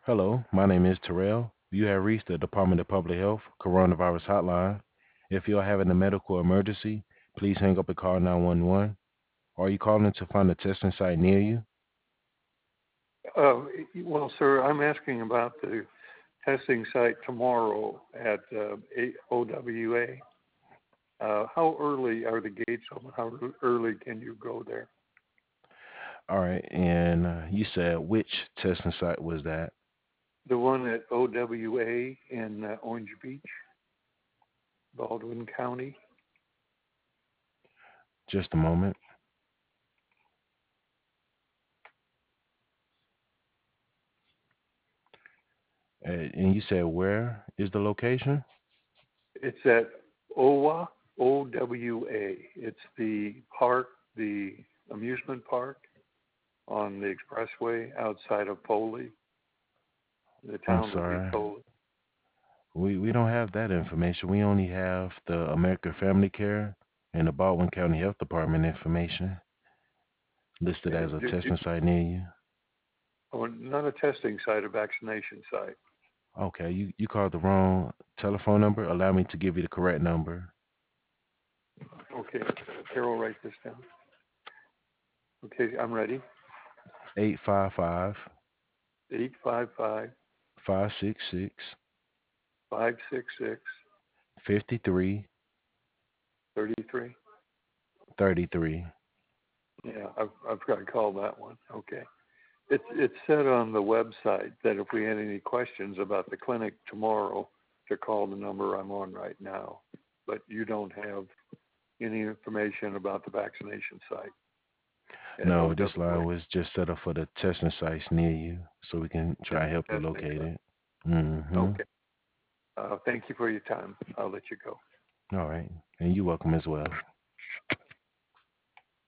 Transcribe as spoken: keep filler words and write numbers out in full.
Hello, my name is Terrell. You have reached the Department of Public Health Coronavirus Hotline. If you are having a medical emergency, please hang up and call nine one one. Are you calling to find a testing site near you? Uh, well, sir, I'm asking about the testing site tomorrow at uh, O W A. Uh, how early are the gates open? How early can you go there? All right, and uh, you said which testing site was that? The one at O W A in uh, Orange Beach, Baldwin County. Just a moment. Uh, and you said where is the location? It's at O W A, O W A. It's the park, the amusement park on the expressway outside of Foley. The I'm town would be sorry. Foley. We we don't have that information. We only have the American Family Care and the Baldwin County Health Department information listed as And a do, do, testing site near you. oh, not a testing site, a vaccination site. Okay, you, you called the wrong telephone number. Allow me to give you the correct number. Okay, Carol, write this down. Okay, I'm ready. eight five five, Eight five five five six six, five six six five three thirty three. three three. Yeah, I've, I've got to call that one. Okay. It's, it's said on the website that if we had any questions about the clinic tomorrow, to call the number I'm on right now. But you don't have any information about the vaccination site at No, this O W A. line was just set up for the testing sites near you so we can try Just to help you testing locate site. it. Mm-hmm. Okay. Uh, thank you for your time. I'll let you go. All right. And you're welcome as well.